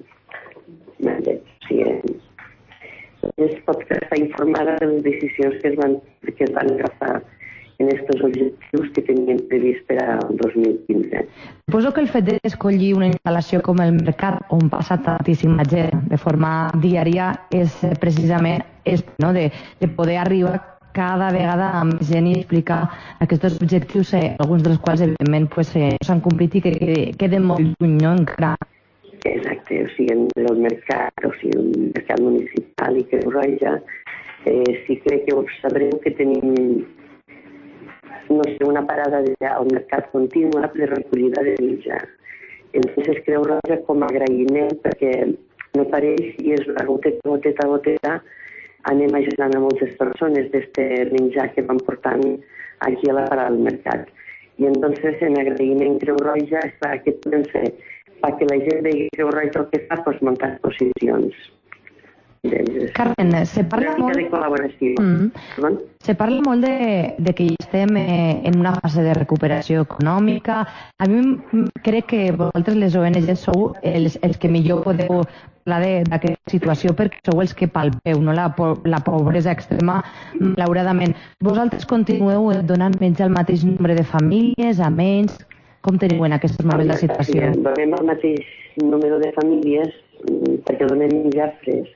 Es pot estar informada de les decisions que es van agafar en aquests objectius que tenien previst per al 2015.
Suposo que el fet d'escollir una instal·lació com el mercat, on passa tantíssima gent de forma diària, és precisament no? de poder arribar cada vegada amb gent i explicar aquests objectius, alguns dels quals, evidentment, s'han complit i que queden molt lluny, no?, encara.
Exacte, o sigui, el mercat municipal i Creu Roja, sí crec que ho sabreu que tenim, no sé, una parada al mercat contínua de recollida de menjar. Entonces Creu Roja, com a agraïment, perquè no pareix i és una goteta, anem ajudant a moltes persones d'este menjar que van portant aquí a la parada del mercat. I entonces, en agraïment Creu Roja, què podem fer? Perquè la gent vegi Creu Roja el que fa, doncs muntar exposicions.
Carmen, se parla molt
de col·laboració.
Se parla molt de que estem en una fase de recuperació econòmica. A mi crec que vosaltres, les ONG, sou els que millor podeu parlar d'aquesta situació, perquè sou els que palpeu, no? La pobresa extrema, malauradament. Vosaltres continueu donant menys al mateix nombre de famílies, a menys? Com teniu en aquests moments la situació?
Donem el mateix número de famílies perquè donem menjar fresc.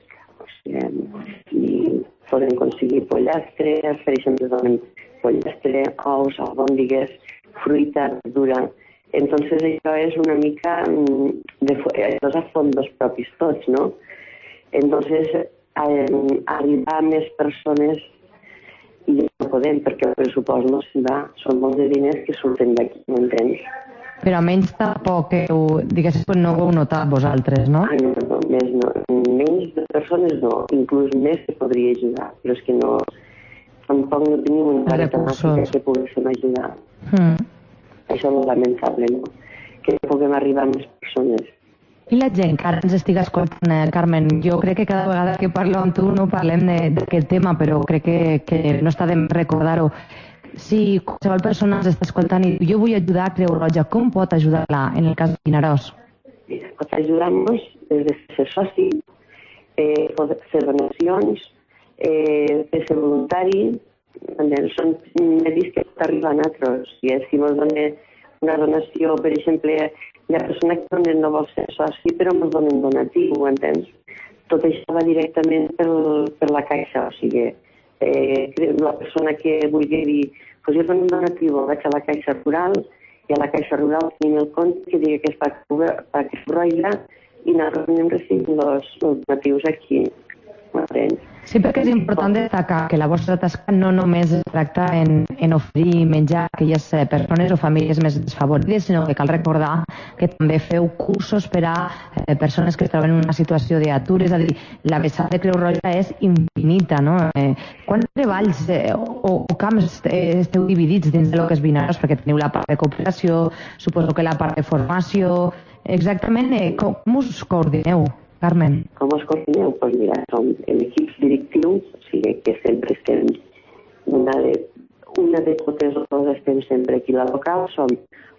I podem aconseguir pollastre, per exemple, donem pollastre, ous, albòndigues, fruita, verdura. Entonces això és una mica dos a fondos propis tots, no? Entonces arribar a més persones i no podem, perquè el pressupost no se'n va, són molts de diners que surten d'aquí, no entens?
Però almenys tampoc, diguéssim, no ho heu notat vosaltres, no?
No, menys de persones no, inclús més que podria ajudar, però és que no, tampoc no tenim una vareta màgica que poguéssim ajudar. Això és lamentable, no? Que puguem arribar a més persones.
I la gent que ara ens estiga escoltant, Carmen, jo crec que cada vegada que parlo amb tu no parlem d'aquest tema, però crec que no està de recordar-ho. Si qualsevol persona ens està escoltant i jo vull ajudar a Creu Roja, com pot ajudar-la en el cas de Vinaròs?
Pot ajudar-nos des de ser soci, fer donacions, fer ser voluntari, Són medis que pot arribar a nosaltres. Si ens dona una donació, per exemple, hi ha persona que no vol ser soci, però ens dona un donatiu, entens? Tot això va directament per la caixa, o sigui, la persona que vulgui dir, doncs jo dono un donatiu, vaig a la caixa rural, i a la caixa rural tenim el compte que digui que està per Creu Roja i nosaltres anem recibint els donatius aquí.
Sí, perquè és important destacar que la vostra tasca no només es tracta en oferir menjar a aquelles persones o famílies més desfavorides, sinó que cal recordar que també feu cursos per a persones que es troben en una situació d'atur, és a dir, la vessant de Creu Roja és infinita, no? Quants treballs o camps esteu dividits dins de lo que és Vinaròs? Perquè teniu la part de cooperació, suposo que la part de formació. Exactament, com us coordineu, Carmen?
Com us coordineu? Doncs mira, som equips directius, o sigui que sempre estem, una de totes les estem sempre aquí a la local, som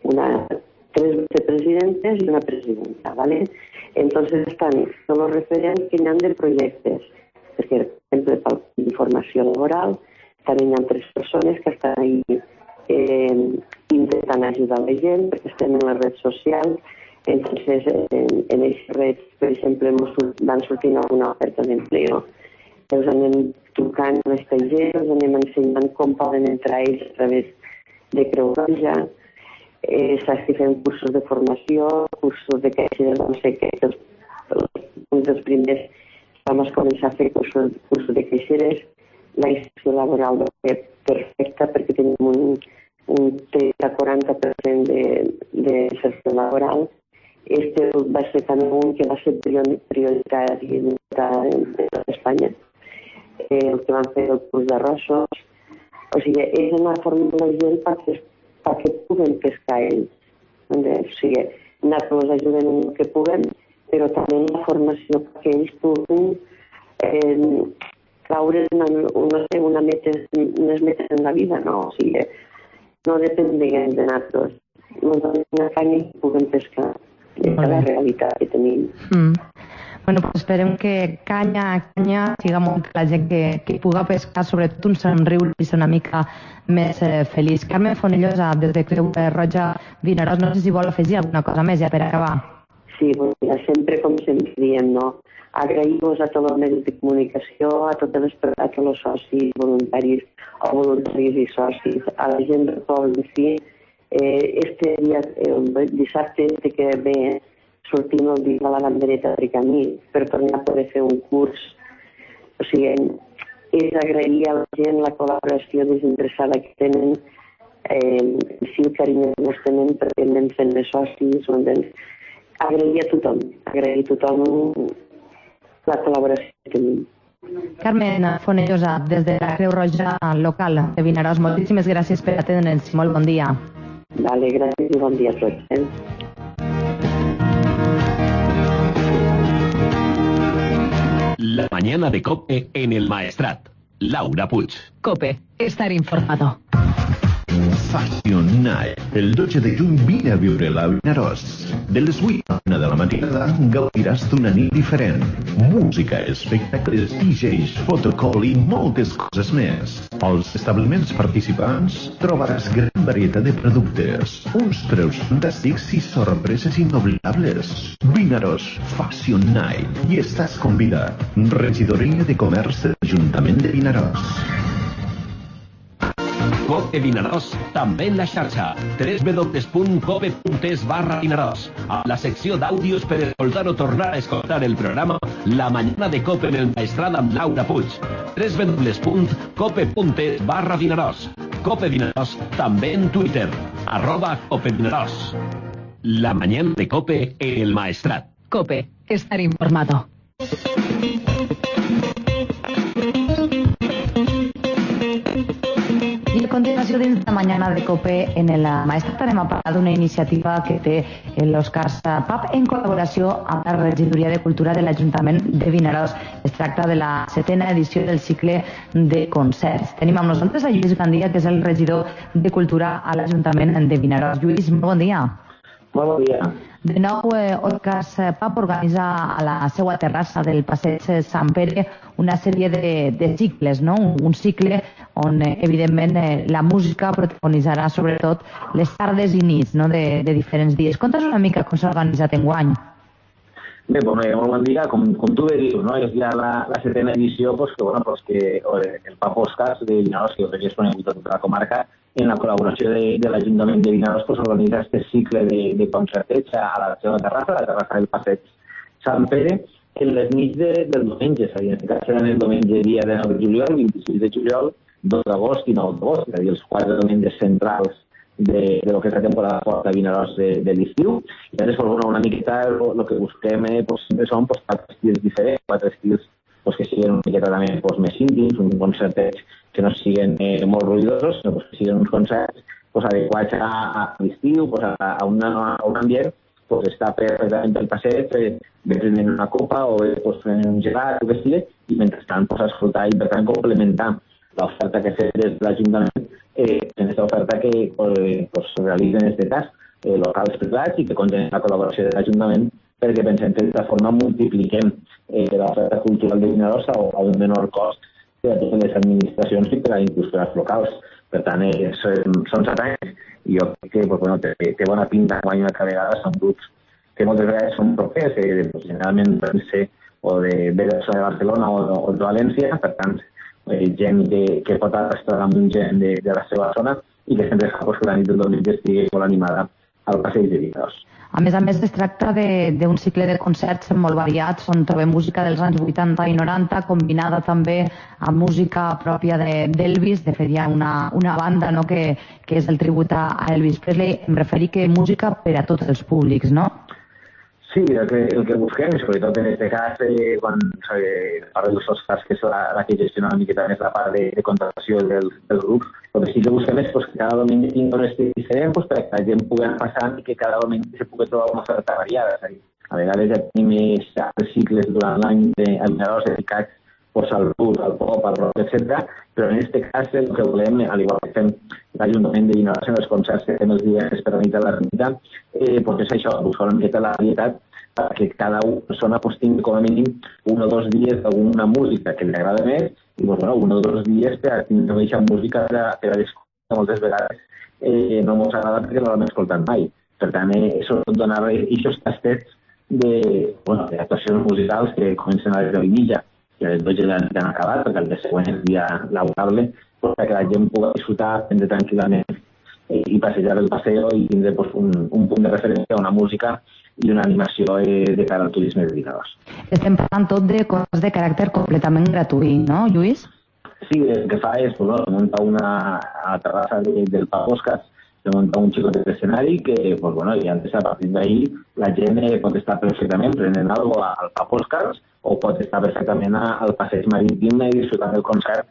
3 vicepresidentes i una presidenta, ¿vale? Entonces están todos los referents que hi ha de projectes, perquè, per exemple, per informació laboral, també hi ha 3 persones que estan ahí intentant ajudar la gent, perquè estem en les redes socials. Entonces, en aquestes redes, per exemple, van sortint alguna oferta d'empleo, els anem trucant a aquesta gent, els anem ensenyant com poden entrar ells a través de Creu Roja, s'estan fent cursos de formació, cursos de caixeres, no sé què, un dels primers vam començar a fer cursos de caixeres, la inserció laboral va ser perfecta perquè tenim un 30-40% de inserció laboral. Este va ser també un que va ser prioritari en Espanya, el que van fer el curs d'arrossos. O sigui, és una forma de la gent perquè puguen pescar ells. O sigui, nosaltres ajudem en el que puguem, però també la formació perquè ells puguin traure unes metes en la vida, no? O sigui, no depenguem de nosaltres. No donem una canya i puguem pescar. És la realitat que tenim.
Bueno, pues esperem que canya siga molt la gent que puga pescar, sobretot un somriure i ser una mica més feliç. Carmen Fonellosa, des de Creu Roja Vinaròs, no sé si vol afegir alguna cosa més ja per acabar.
Sí, sempre com sempre diem, no? Agrair-vos a tots els medis de comunicació, a tots els socis voluntaris o voluntaris i socis, a la gent del poble de fi. Este dia, el dissabte que ve, sortim el dia de la bandereta de Camí per tornar a poder fer un curs. O sigui, és agrair a la gent la col·laboració desinteressada que tenen, sí, el carinyo que ens tenen perquè anem fent de socis, agrair a tothom la col·laboració que tenim.
Carmen Fonellosa, des de la Creu Roja local de Vinaròs, moltíssimes gràcies per atendre'ns. Molt bon dia.
Vale, gràcies i bon dia a tots.
La mañana de COPE en el Maestrat. Laura Puig.
COPE, estar informado.
Fashion Night. El 12 de juny vine a viure-la a Vinaròs. De les 8 a 1 de la matinada gaudiràs d'una nit diferent. Música, espectacles, DJs, fotocall i moltes coses més. Als establiments participants trobaràs gran varietat de productes, uns preus fantàstics i sorpreses inoblidables. Vinaròs Fashion Night. I estàs convidat. Regidoria de Comerç de l'Ajuntament de Vinaròs.
COPE Vinaròs, també en la xarxa www.cope.es/Vinaròs, a la secció d'àudios per escoltar o tornar a escoltar el programa La Mañana de COPE en el Maestrat amb Laura Puig, www.cope.es/Vinaròs. COPE Vinaròs, també en Twitter, @COPE Vinaròs. La Mañana de COPE en el Maestrat.
COPE, estar informado.
I a continuació, dins la mañana de COPE en el Maestrat, anem a parlar d'una iniciativa que té l'Òscar Pap en col·laboració amb la Regidoria de Cultura de l'Ajuntament de Vinaròs. Es tracta de la 7ª edició del cicle de concerts. Tenim amb nosaltres a Lluís Gandia, que és el regidor de Cultura a l'Ajuntament de Vinaròs. Lluís, bon dia.
Molt bon dia.
De nou, Otcas Pub organitza a la seva terrassa del Passeig Sant Pere una sèrie de cicles, no? Un cicle on, evidentment, la música protagonitzarà sobretot les tardes i nits, no? de diferents dies. Conta'ns una mica com s'ha organitzat enguany.
Bé, molt bon dia. Com tu bé dius, no? És ja la 7ª edició que el Pub Oscars de Vinaròs, que és conegut a tota la comarca, en la col·laboració de l'Ajuntament de Vinaròs, organitza aquest cicle de concerteig a la seva terrassa, la terrassa del Passeig Sant Pere, en les nits del diumenge. És a dir, en aquest cas seran el diumenge dia 9 de juliol, 26 de juliol, 2 d'agost i 9 d'agost, és a dir, els 4 diumenges centrals de lo que és la temporada forta de Vinaròs de l'estiu. I llavors, una miqueta, el que busquem sempre són 4 estils diferents, 4 estils que siguin una miqueta també més íntims, un concerteig que no siguin molt ruïdosos, sinó que siguin uns concerts adequats a l'estiu, a un ambient, està perfectament pel passeig, bé prenent una copa o bé prenent un gelat o què sigui, i mentrestant escoltar i per tant complementar l'oferta que fa des de l'Ajuntament en aquesta oferta que realitza en aquest cas locals privats i que contenen la col·laboració de l'Ajuntament, perquè pensem que d'aquesta forma multipliquem l'oferta cultural de Vinaròs a un menor cost per a totes les administracions i per a les indústries locals. Per tant, són 7 anys i jo crec que té bona pinta quan una altra vegada són grups que moltes vegades són propers, generalment poden ser o de Barcelona o de València, per tant, gent que pot estar amb un gent de la seva zona i que sempre fa que la nit del diumenge estigui molt animada al passeig de Vinaròs.
A més, es tracta d'un cicle de concerts molt variats on trobem música dels anys 80 i 90 combinada també amb música pròpia d'Elvis. De fet, hi ha una banda que és el tribut a Elvis Presley. Em referia que música per a tots els públics, no?
Sí, el que busquem, sobretot en aquest cas, quan parla dels Oscars, que és la que gestiona una miqueta més la part de contratació dels grups, el que sí que busquem és que cada diumenge tingui un estil diferent perquè la gent pugui anar passant i que cada diumenge se pugui trobar una oferta variada. És a dir, a vegades ja tenim cicles durant l'any a Vinaròs dedicats al blues, al pop, al rock, etc. Però en aquest cas el que volem, al igual que fem l'Ajuntament de Vinaròs en els concerts que fem els dies per la nit a la Ermita, és això, buscar una miqueta la varietat perquè cada persona tingui com a mínim 1 o 2 dies d'alguna música que li agrada més i 1 o 2 dies per a tindre aquesta música per a l'escoltar moltes vegades no ens agrada perquè no l'hem escoltat mai. Per tant, això donar aquests tastets d'actuacions musicals que comencen a les 10:30 i a les 12 han acabat perquè el dia següent és dia laborable perquè la gent pugui disfrutar, prendre tranquil·lament i passejar el passeo i tindre un punt de referència a una música i una animació de cara al turisme de Vinaròs.
Estem parlant tot de coses de caràcter completament gratuït, no, Lluís?
Sí, el que fa és muntar a la terrassa del Pub Oscars, muntar un xicot d'escenari que, i antes a partir d'ahir la gent pot estar perfectament prenent alguna cosa al Pub Oscars o pot estar perfectament al passeig marítim i disfrutant del concert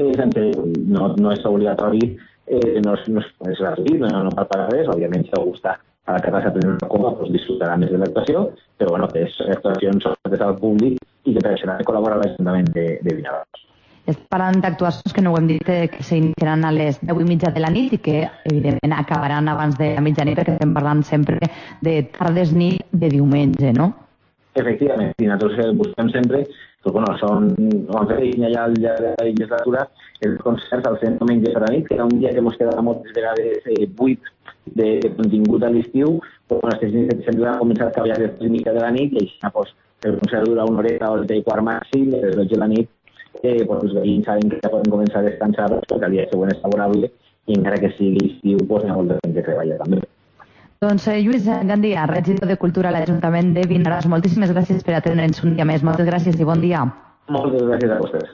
no és obligatori, no és gratuït, no cal pagar res, òbviament si algú està a la terrassa prenent una copa disfrutarà més de l'actuació, però és actuacions obertes al públic i que per això ha de col·laborar l'Ajuntament de Vinaròs.
Parlant d'actuacions que no ho hem dit que s'iniciaran a les 10:30 de la nit i que evidentment acabaran abans de la mitjanit perquè estem parlant sempre de tardes nit de diumenge, no?
Efectivament, i nosaltres busquem sempre com vam fer ja al llarg de la legislatura els concerts al centre diumenge per la nit, que era un dia que ens quedava moltes vegades buit de contingut a l'estiu, sempre vam començar a treballar a les 3:30 de la nit i així el concert dura 1 horeta o 1 màxim, i a les 12 de la nit els veïns saben que ja poden començar a descansar perquè el dia següent és favorable i encara que sigui estiu hi ha molta gent que treballa també.
Doncs Lluís Gandia, regidor de Cultura a l'Ajuntament de Vinaròs, moltíssimes gràcies per atendre'ns un dia més. Moltes gràcies i bon dia.
Moltes gràcies a vostès.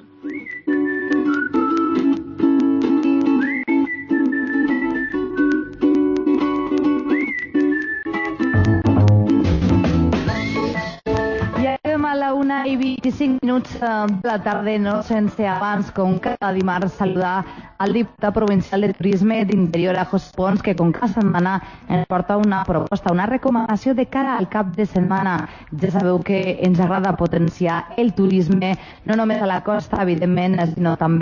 A la 1:25 de la tarda, no sense abans, com cada dimarts, saludar al diputat provincial de Turisme d'Interior, a José Pons, que com cada setmana ens porta una proposta, una recomanació de cara al cap de setmana. Ja sabeu que ens agrada potenciar el turisme, no només a la costa, evidentment, sinó també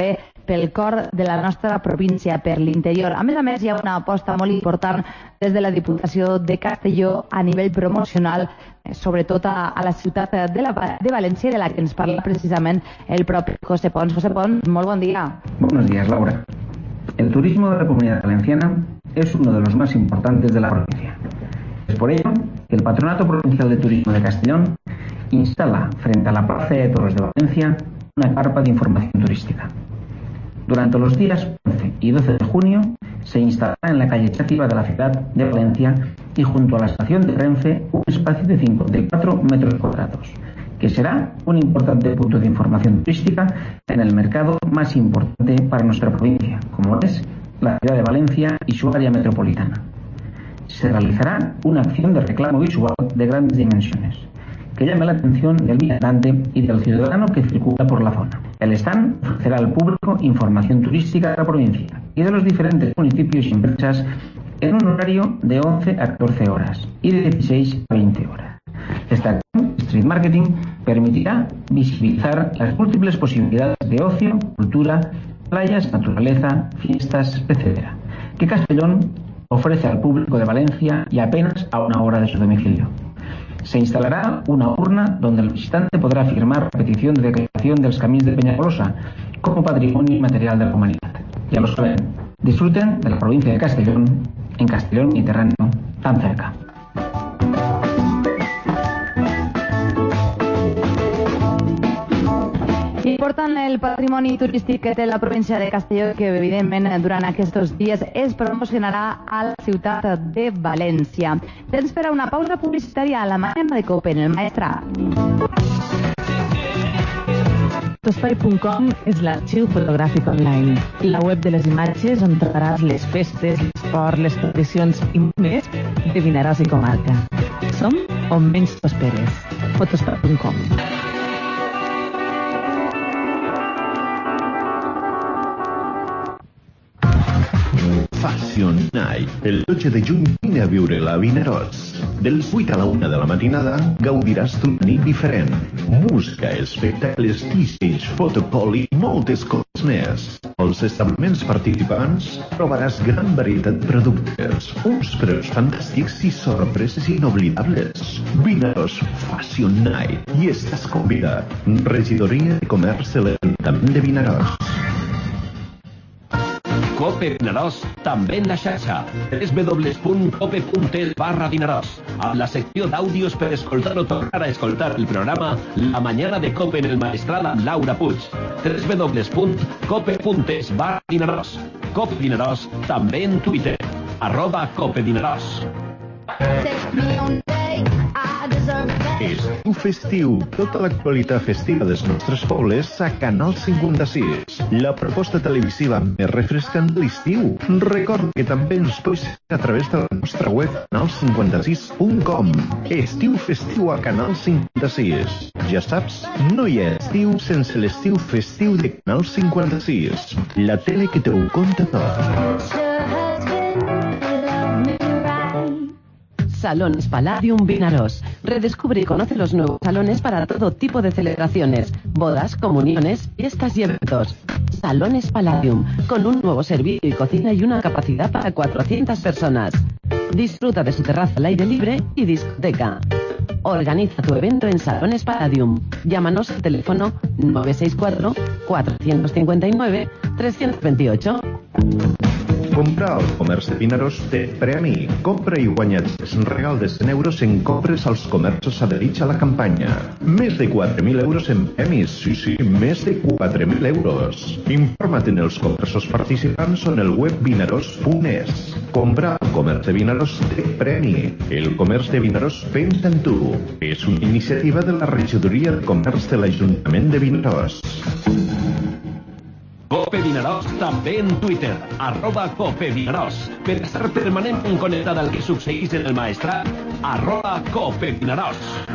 pel cor de la nostra província, per l'interior. A més, hi ha una aposta molt important des de la Diputació de Castelló a nivell promocional, sobretot a la ciutat de València, de la que ens parla precisament el propi José Pons. José Pons, molt bon dia.
Buenos días, Laura. El turismo de la Comunidad Valenciana es uno de los más importantes de la provincia. Es por ello que el Patronato Provincial de Turismo de Castellón instala frente a la Plaza de Toros de Valencia una carpa de información turística. Durante los días 11 y 12 de junio se instalará en la calle Chátiva de la ciudad de Valencia y junto a la estación de Renfe un espacio de 54 metros cuadrados, que será un importante punto de información turística en el mercado más importante para nuestra provincia, como es la ciudad de Valencia y su área metropolitana. Se realizará una acción de reclamo visual de grandes dimensiones, que llame la atención del visitante y del ciudadano que circula por la zona. El stand ofrecerá al público información turística de la provincia y de los diferentes municipios y empresas en un horario de 11 a 14 horas y de 16 a 20 horas. Esta acción, Street Marketing, permitirá visibilizar las múltiples posibilidades de ocio, cultura, playas, naturaleza, fiestas, etc., que Castellón ofrece al público de Valencia y apenas a una hora de su domicilio. Se instalará una urna donde el visitante podrá firmar la petición de declaración dels Camins de Peñagolosa como patrimonio inmaterial de la humanidad. Ya lo saben, disfruten de la provincia de Castellón, en Castellón Mediterráneo, tan cerca.
Important el patrimoni turístic que té la província de Castelló, que evidentment durant aquests dies es promocionarà a la ciutat de València. Temps per a una pausa publicitària a la mañana de COPE en el Maestrat.
Fotospai.com és l'arxiu fotogràfic online, la web de les imatges on trobaràs les festes, l'esport, les tradicions i més de Vinaròs i comarca. Som on menys t'ho esperes. Fotospai.com.
Fashion Night. El 12 de juny vine a viure-la a Vinaròs. Dels 8 a la 1 de la matinada gaudiràs d'una nit diferent. Música, espectacles, dissenys, fotopol i moltes coses més. Als establiments participants trobaràs gran varietat de productes, uns preus fantàstics i sorpreses inoblidables. Vinaròs Fashion Night. I estàs convidat. Regidoria de Comerç de l'Ajuntament de Vinaròs.
Cope Vinaròs, també en la xarxa. www.cope.es/Vinaròs. Amb la secció d'àudios per escoltar o tornar a escoltar el programa La Mañana de Cope en el Maestrat amb Laura Puig. www.cope.es/Vinaròs. Cope Vinaròs, també en Twitter. @CopeVinaròs.
Estiu festiu, tota l'actualitat festiva dels nostres pobles a Canal 56. La proposta televisiva més refrescant de l'estiu. Recorda que també ens pots seguir a través de la nostra web canal56.com. Estiu festiu a Canal 56. Ja saps, no hi ha estiu sense l'estiu festiu de Canal 56. La tele que te ho conta tot.
Salones Palladium Vinaròs. Redescubre y conoce los nuevos salones para todo tipo de celebraciones, bodas, comuniones, fiestas y eventos. Salones Palladium, con un nuevo servicio y cocina y una capacidad para 400 personas. Disfruta de su terraza al aire libre y discoteca. Organiza tu evento en Salones Palladium. Llámanos al teléfono 964 459 328.
Comprar al comerç de Vinaròs té premi. Compra i guanya regal de 100 euros en compres als comerços adherits a la campanya. Més de 4.000 euros en premis. Sí, més de 4.000 euros. Informa't en els comerços participants o en el web vinaròs.es. Comprar al comerç de Vinaròs té premi. El comerç de Vinaròs pensa en tu. És una iniciativa de la Regidoria de Comerç de l'Ajuntament de Vinaròs.
Cope Vinaròs també en Twitter, @CopeVinaròs. Per estar permanentment connectat al que succeís en el Maestrat, @CopeVinaròs.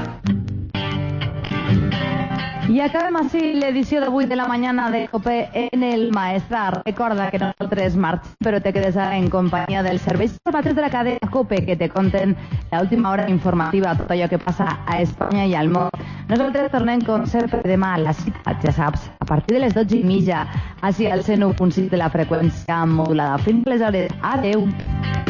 I acabem així l'edició d'avui de la mañana de COPE en el Maestrat. Recorda que nosaltres marxem, però te quedes ara en companyia dels serveis informatius de la cadena COPE, que te conten l'última hora informativa, tot allò que passa a Espanya i al món. Nosaltres tornem com sempre demà a la ciutat, ja saps, a partir de les 12:30, així al 101.6 de la freqüència modulada. Fins aleshores, adeu!